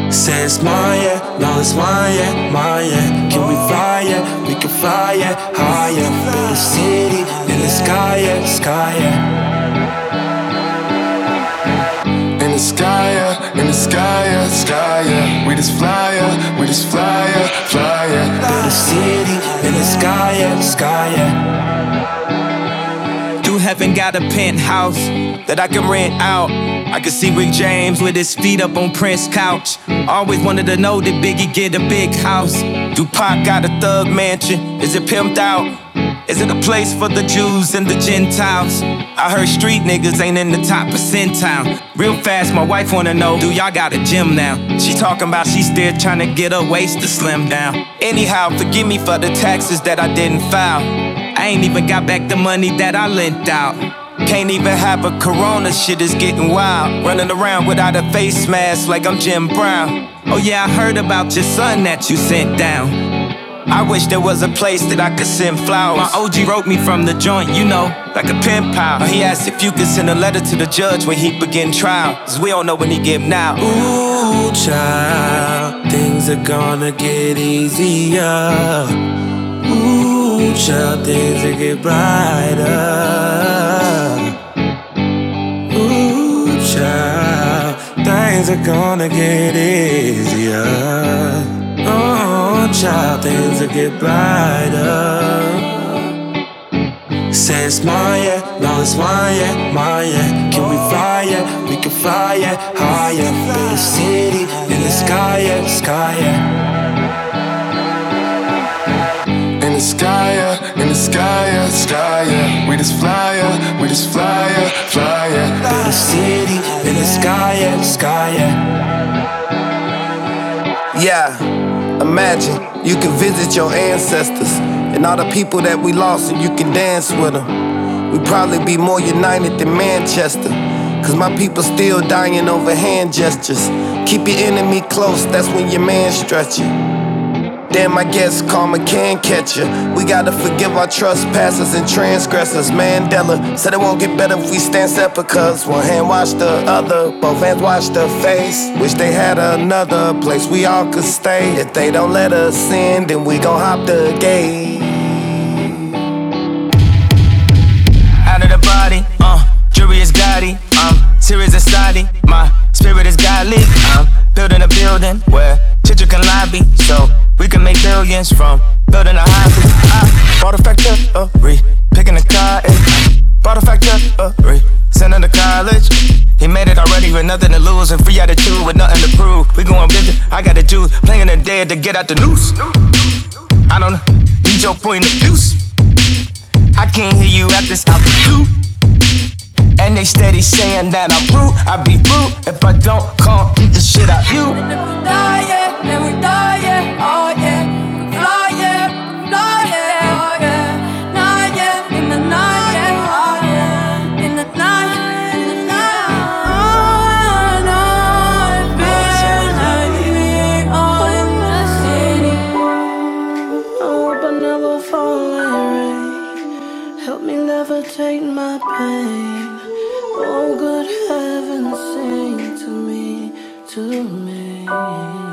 Say it's mine, yeah, no it's mine, yeah, mine, yeah. Can we fly, yeah, we can fly, yeah, higher. Build a city in the sky, yeah, sky, yeah. In the sky, yeah, in the sky, yeah, sky, yeah. We just fly, yeah, we just fly, yeah, fly, yeah. Build a city in the sky, yeah, sky, yeah. Through heaven got a penthouse that I can rent out. I can see Rick James with his feet up on Prince's couch. Always wanted to know, did Biggie get a big house? Do Pac got a thug mansion? Is it pimped out? Is it a place for the Jews and the Gentiles? I heard street niggas ain't in the top percentile. Real fast, my wife wanna know, do y'all got a gym now? She talking about she still trying to get her waist to slim down. Anyhow, forgive me for the taxes that I didn't file. I ain't even got back the money that I lent out. Can't even have a corona, shit is getting wild. Running around without a face mask like I'm Jim Brown. Oh yeah, I heard about your son that you sent down. I wish there was a place that I could send flowers. My OG wrote me from the joint, you know, like a pen pal. He asked if you could send a letter to the judge when he begin trial, 'cause we don't know when he give now. Ooh, child, things are gonna get easier. Ooh, child, things will get brighter. Ooh, child, things are gonna get easier. Oh, child, things will get brighter. Say it's mine, yeah, no it's mine, yeah, mine, yeah. Can we fly, yeah, we can fly, yeah, higher. Build a city in the sky, yeah, sky, yeah. In the sky, yeah, in the sky, yeah, sky, yeah. We just fly, yeah, we just fly, yeah, fly, yeah. Build a city in the sky, yeah, sky, yeah. Yeah, imagine you can visit your ancestors and all the people that we lost, and you can dance with them. We'd probably be more united than Manchester, 'cause my people still dying over hand gestures. Keep your enemy close, that's when your man stretch you. Damn, I guess karma can catch you. We gotta forgive our trespassers and transgressors. Mandela said it won't get better if we stand separate, 'cause one hand wash the other, both hands wash the face. Wish they had another place we all could stay. If they don't let us in, then we gon' hop the gate. Out of the body, jury is Gotti, serious anxiety, my spirit is godly. I'm building a building where children can lobby, so we can make billions from building a hobby. I bought a factory, picking a car, bought a factory, sending to college. He made it already with nothing to lose and 3 out of 2 with nothing to prove. We going visit, I got the juice, playing the dead to get out the noose. I don't need your point of views. I can't hear you at this altitude. And they steady saying that I'm rude. I be rude if I don't come beat the shit out you. And if we die, yeah, then we die, yeah, oh yeah. We fly, yeah, fly, yeah, oh yeah. Night, yeah, in the night, yeah, oh yeah. In the night, in the night, oh no, it feels like we all in the city. I hope I never fall like rain. Help me levitate my pain. Oh, good heavens, sing to me, to me.